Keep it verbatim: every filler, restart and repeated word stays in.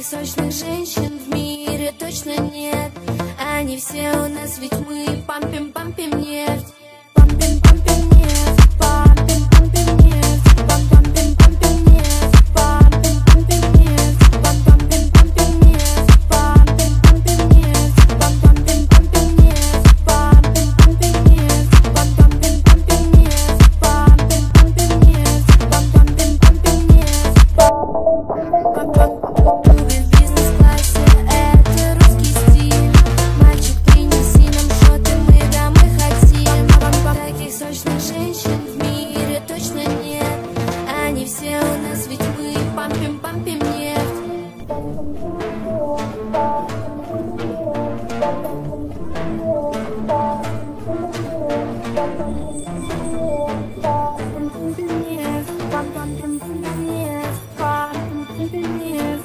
сочных женщин в мире точно нет. Они все у нас, ведь мы пампим, пампим нефть. Пампим, пампим нефть, пампим, пампим нефть, пампим, пампим нефть, пампим, пампим нефть, пампим, пампим нефть, пампим, пампим нефть, пампим, пампим нефть, пампим, пампим нефть, пампим, пампим нефть, пампим, пампим нефть, пампим, пампим нефть. Туби в бизнес-классе, это русский стиль. Мальчик, принеси нам шоты, мы домой хотим. Таких сочных женщин в мире точно нет. Они все у нас, ведь мы пампим, пампим нефть. Пампим нефть, пампим нефть, пампим нефть.